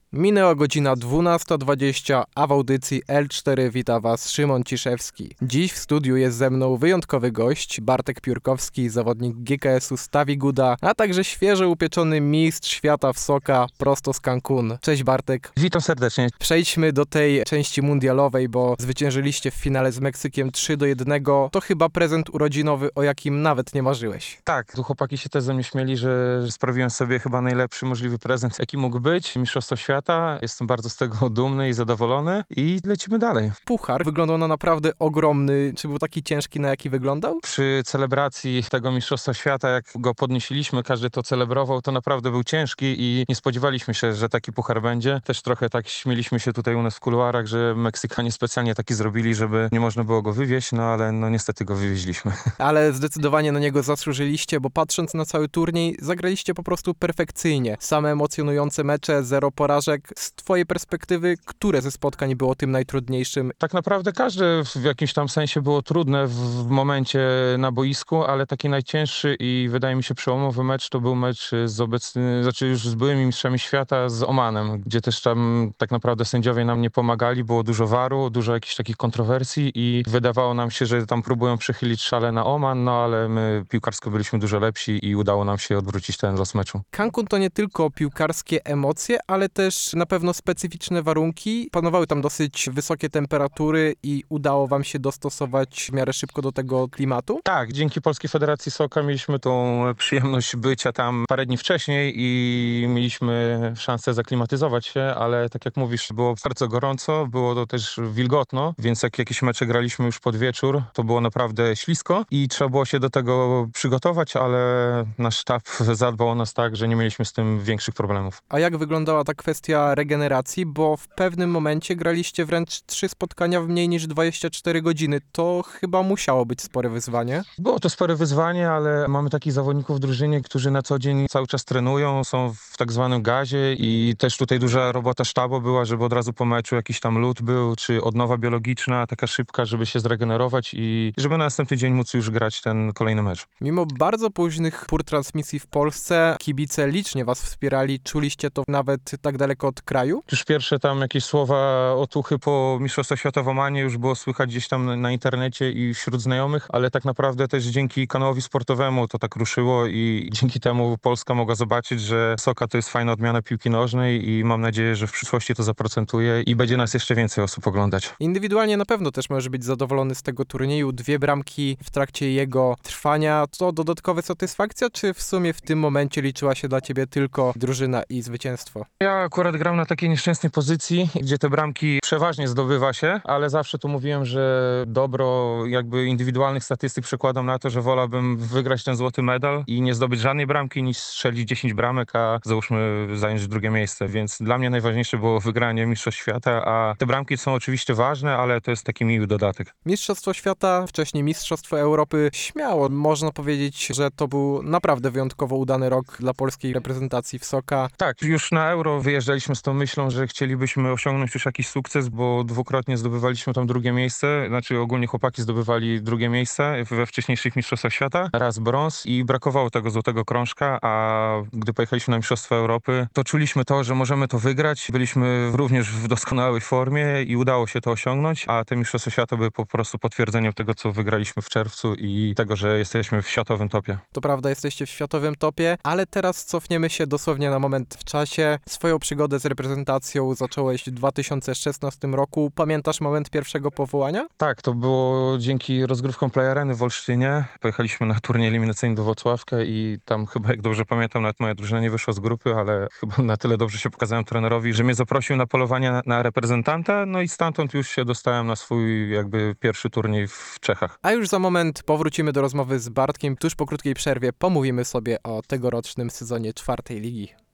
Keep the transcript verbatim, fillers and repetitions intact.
Minęła godzina dwunasta dwadzieścia, a w audycji L cztery wita Was Szymon Ciszewski. Dziś w studiu jest ze mną wyjątkowy gość, Bartek Piórkowski, zawodnik G K S-u Stawi Guda, a także świeżo upieczony mistrz świata w soka prosto z Cancun. Cześć Bartek. Witam serdecznie. Przejdźmy do tej części mundialowej, bo zwyciężyliście w finale z Meksykiem trzy do jednego. To chyba prezent urodzinowy, o jakim nawet nie marzyłeś. Tak, tu chłopaki się też ze mnie śmieli, że, że sprawiłem sobie chyba najlepszy możliwy prezent, jaki mógł być. Mistrzostwo świata. Jestem bardzo z tego dumny i zadowolony i lecimy dalej. Puchar wyglądał na naprawdę ogromny. Czy był taki ciężki, na jaki wyglądał? Przy celebracji tego Mistrzostwa Świata, jak go podnieśliśmy, każdy to celebrował, to naprawdę był ciężki i nie spodziewaliśmy się, że taki puchar będzie. Też trochę tak śmieliśmy się tutaj u nas w kuluarach, że Meksykanie specjalnie taki zrobili, żeby nie można było go wywieźć, no ale no niestety go wywieźliśmy. Ale zdecydowanie na niego zasłużyliście, bo patrząc na cały turniej, zagraliście po prostu perfekcyjnie. Same emocjonujące mecze, zero porażek. Z twojej perspektywy, które ze spotkań było tym najtrudniejszym? Tak naprawdę każde w jakimś tam sensie było trudne w, w momencie na boisku, ale taki najcięższy i wydaje mi się przełomowy mecz to był mecz z obecny, znaczy już z byłymi mistrzami świata z Omanem, gdzie też tam tak naprawdę sędziowie nam nie pomagali, było dużo waru, dużo jakichś takich kontrowersji i wydawało nam się, że tam próbują przechylić szale na Oman, no ale my piłkarsko byliśmy dużo lepsi i udało nam się odwrócić ten los meczu. Cancun to nie tylko piłkarskie emocje, ale też na pewno specyficzne warunki. Panowały tam dosyć wysokie temperatury i udało wam się dostosować w miarę szybko do tego klimatu? Tak, dzięki Polskiej Federacji Soka mieliśmy tą przyjemność bycia tam parę dni wcześniej i mieliśmy szansę zaklimatyzować się, ale tak jak mówisz, było bardzo gorąco, było to też wilgotno, więc jak jakieś mecze graliśmy już pod wieczór, to było naprawdę ślisko i trzeba było się do tego przygotować, ale nasz sztab zadbał o nas tak, że nie mieliśmy z tym większych problemów. A jak wyglądała ta kwestia regeneracji, bo w pewnym momencie graliście wręcz trzy spotkania w mniej niż dwadzieścia cztery godziny. To chyba musiało być spore wyzwanie. Było to spore wyzwanie, ale mamy takich zawodników w drużynie, którzy na co dzień cały czas trenują, są w tak zwanym gazie i też tutaj duża robota sztabu była, żeby od razu po meczu jakiś tam lód był, czy odnowa biologiczna, taka szybka, żeby się zregenerować i żeby na następny dzień móc już grać ten kolejny mecz. Mimo bardzo późnych pór transmisji w Polsce, kibice licznie was wspierali. Czuliście to nawet tak daleko od kraju? Już pierwsze tam jakieś słowa otuchy po Mistrzostwach Świata w Omanie już było słychać gdzieś tam na internecie i wśród znajomych, ale tak naprawdę też dzięki kanałowi sportowemu to tak ruszyło i dzięki temu Polska mogła zobaczyć, że soka to jest fajna odmiana piłki nożnej i mam nadzieję, że w przyszłości to zaprocentuje i będzie nas jeszcze więcej osób oglądać. Indywidualnie na pewno też możesz być zadowolony z tego turnieju. Dwie bramki w trakcie jego trwania. To dodatkowa satysfakcja, czy w sumie w tym momencie liczyła się dla ciebie tylko drużyna i zwycięstwo? Ja akurat gram na takiej nieszczęsnej pozycji, gdzie te bramki przeważnie zdobywa się, ale zawsze tu mówiłem, że dobro jakby indywidualnych statystyk przekładam na to, że wolałbym wygrać ten złoty medal i nie zdobyć żadnej bramki, niż strzelić dziesięć bramek, a załóżmy zająć drugie miejsce. Więc dla mnie najważniejsze było wygranie Mistrzostw Świata, a te bramki są oczywiście ważne, ale to jest taki miły dodatek. Mistrzostwo Świata, wcześniej Mistrzostwo Europy. Śmiało można powiedzieć, że to był naprawdę wyjątkowo udany rok dla polskiej reprezentacji w soka. Tak, już na Euro wyjeżdżaliśmy z tą myślą, że chcielibyśmy osiągnąć już jakiś sukces, bo dwukrotnie zdobywaliśmy tam drugie miejsce, znaczy ogólnie chłopaki zdobywali drugie miejsce we wcześniejszych Mistrzostwach Świata, raz brąz i brakowało tego złotego krążka, a gdy pojechaliśmy na Mistrzostwa Europy, to czuliśmy to, że możemy to wygrać. Byliśmy również w doskonałej formie i udało się to osiągnąć, a te Mistrzostwa Świata były po prostu potwierdzeniem tego, co wygraliśmy w czerwcu i tego, że jesteśmy w światowym topie. To prawda, jesteście w światowym topie, ale teraz cofniemy się dosłownie na moment w czasie. Swoją przygodę z reprezentacją zacząłeś w dwa tysiące szesnastym roku. Pamiętasz moment pierwszego powołania? Tak, to było dzięki rozgrywkom Play Areny w Olsztynie. Pojechaliśmy na turniej eliminacyjny do Włocławka i tam chyba, jak dobrze pamiętam, nawet moja drużyna nie wyszła z grupy, ale chyba na tyle dobrze się pokazałem trenerowi, że mnie zaprosił na polowanie na, na reprezentanta, no i stamtąd już się dostałem na swój jakby pierwszy turniej w Czechach. A już za moment powrócimy do rozmowy z Bartkiem. Tuż po krótkiej przerwie pomówimy sobie o tegorocznym sezonie czwartej ligi.